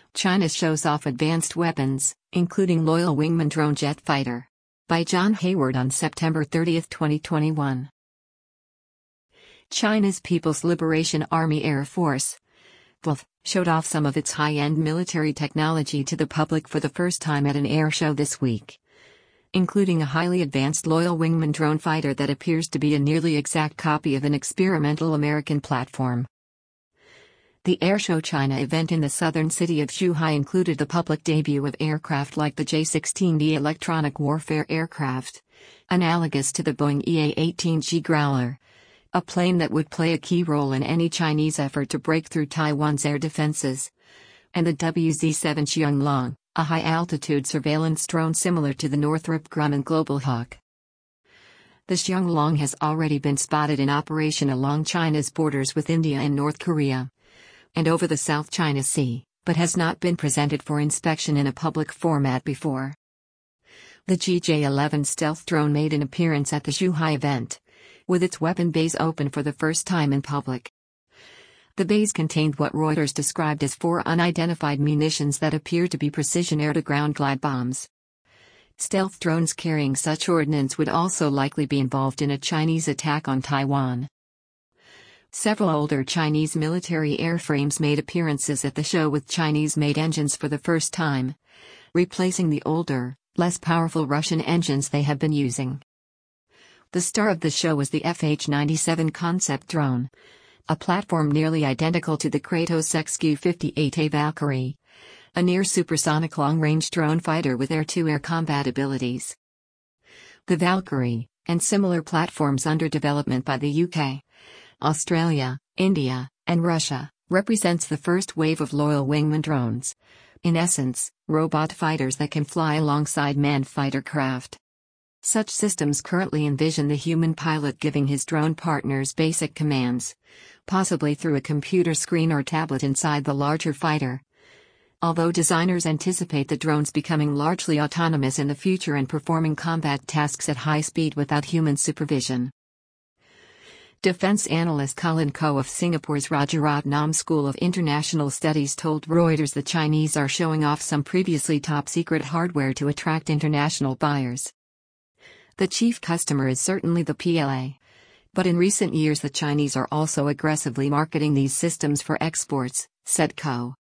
China shows off advanced weapons, including Loyal Wingman drone jet fighter. By John Hayward on September 30, 2021. China's People's Liberation Army Air Force, PLF, showed off some of its high-end military technology to the public for the first time at an air show this week, including a highly advanced Loyal Wingman drone fighter that appears to be a nearly exact copy of an experimental American platform. The Airshow China event in the southern city of Zhuhai included the public debut of aircraft like the J-16D electronic warfare aircraft, analogous to the Boeing EA-18G Growler, a plane that would play a key role in any Chinese effort to break through Taiwan's air defenses, and the WZ-7 Xianglong, a high-altitude surveillance drone similar to the Northrop Grumman Global Hawk. The Xianglong has already been spotted in operation along China's borders with India and North Korea, and over the South China Sea, but has not been presented for inspection in a public format before. The GJ-11 stealth drone made an appearance at the Zhuhai event, with its weapon bays open for the first time in public. The bays contained what Reuters described as 4 unidentified munitions that appear to be precision air-to-ground glide bombs. Stealth drones carrying such ordnance would also likely be involved in a Chinese attack on Taiwan. Several older Chinese military airframes made appearances at the show with Chinese-made engines for the first time, replacing the older, less powerful Russian engines they have been using. The star of the show was the FH-97 concept drone, a platform nearly identical to the Kratos XQ-58A Valkyrie, a near-supersonic long-range drone fighter with air-to-air combat abilities. The Valkyrie, and similar platforms under development by the UK, Australia, India, and Russia, represents the first wave of Loyal Wingman drones, in essence, robot fighters that can fly alongside manned fighter craft. Such systems currently envision the human pilot giving his drone partners basic commands, possibly through a computer screen or tablet inside the larger fighter. Although designers anticipate the drones becoming largely autonomous in the future and performing combat tasks at high speed without human supervision. Defense analyst Colin Koh of Singapore's Rajaratnam School of International Studies told Reuters the Chinese are showing off some previously top-secret hardware to attract international buyers. The chief customer is certainly the PLA. But in recent years the Chinese are also aggressively marketing these systems for exports, said Koh.